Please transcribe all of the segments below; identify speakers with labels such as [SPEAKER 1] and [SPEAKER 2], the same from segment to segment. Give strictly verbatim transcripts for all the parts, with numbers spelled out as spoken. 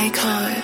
[SPEAKER 1] icon.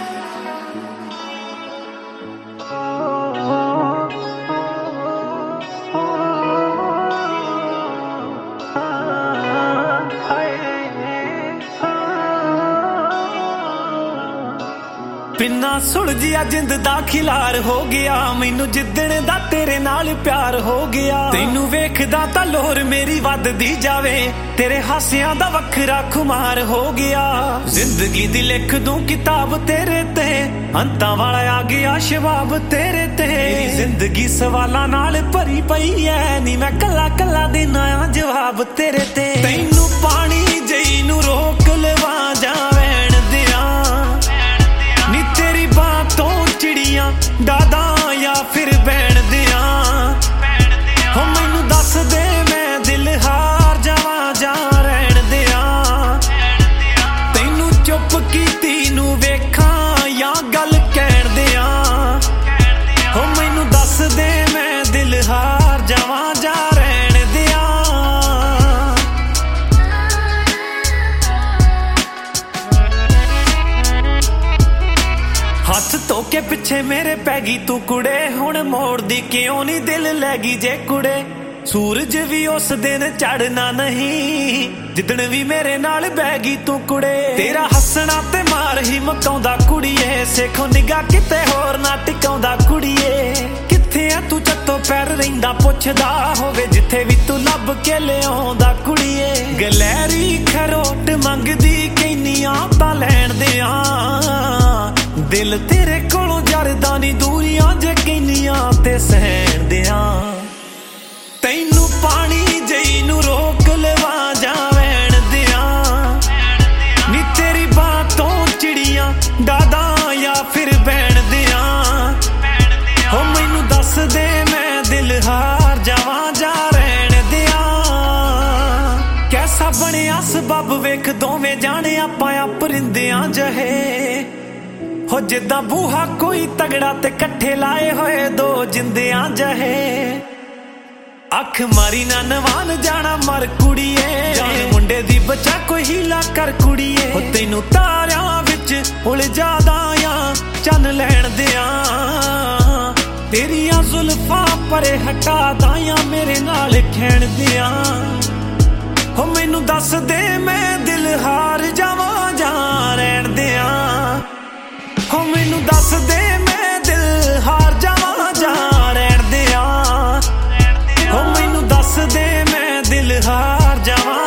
[SPEAKER 2] बिना सुलझिया जिंद दा खिलार हो गया मैनू जिद्दण दा तेरे नाल प्यार हो गया तैनू वेखदा तां लोर मेरी वधदी जावे तेरे हासियां दा वखरा खुमार हो गया जिंदगी दी लिख दूं किताब तेरे ते अंतां वाला आ गया शबाब तेरे ते मेरी जिंदगी सवालां नाल भरी पई ऐ नी मैं कल्ला कल्ला देना जवाब तेरे ते तैनू पानी जई नू रोक लवा जावैण दियां नी तेरी बातों चिड़ियां डादा या फिर बैण दियां हो मैनू दस दे मैं दिल हार जावा जा रहन दियां तैनू चुप कीती नू वेखां या गल कहण दियां हो मैनू दस दे मैं दिल हार जावा जा रहन दियां हथ धोके पिछे मेरे पैगी तू कुड़े हुण मोड़ दी क्यों नी दिल लैगी जे कुड़े सूरज भी उस दिन चढ़ना नहीं जिदन भी मेरे नाल बैगी तू कुड़े तेरा हसना ते मार ही मकाउंदा कुड़िए सेखो निगाह किते होर ना टिकाउंदा कुड़िए किथे आ तू चत्तो पैर रहिंदा पुछदा होवे जिथे भी तू लब के लिआउंदा कुड़िए गलैरी खरोट मंगदी कैनियां तां लैण दियां दिल तेरे कोलों जरदा नी दूरियां जे कैनियां ते सहण दियां तैनू पानी जई नू रोक लवा जावैण दियां नी तेरी बातों चिड़ियां डादा या फिर बैण दियां हो मैनू दस दे मैं दिल हार जावा जा रहण दियां कैसा बनिया सबब वेख दोवें जाने आपां अपरिंदियां जहे हो जिद्दां बूहा कोई तगड़ा ते कट्ठे लाए होए दो जिंदियां जहे अख मारी ना नवान जाना मर कुड़िए जान मुंडे दी बचा कोई हीला कर कुड़िए हो तैनू तारियां विच उलझादा या चन लैण दियां तेरियां जुल्फां परे हटा दाया मेरे नाल खैण दियां हो मैनू दस दे मैं दिल हार जावा जा रहण दियां हो मैनू दस दे मैं दिल हार जावा जा रहण दियां हो मैनू दस दे मैं दिल हार जावा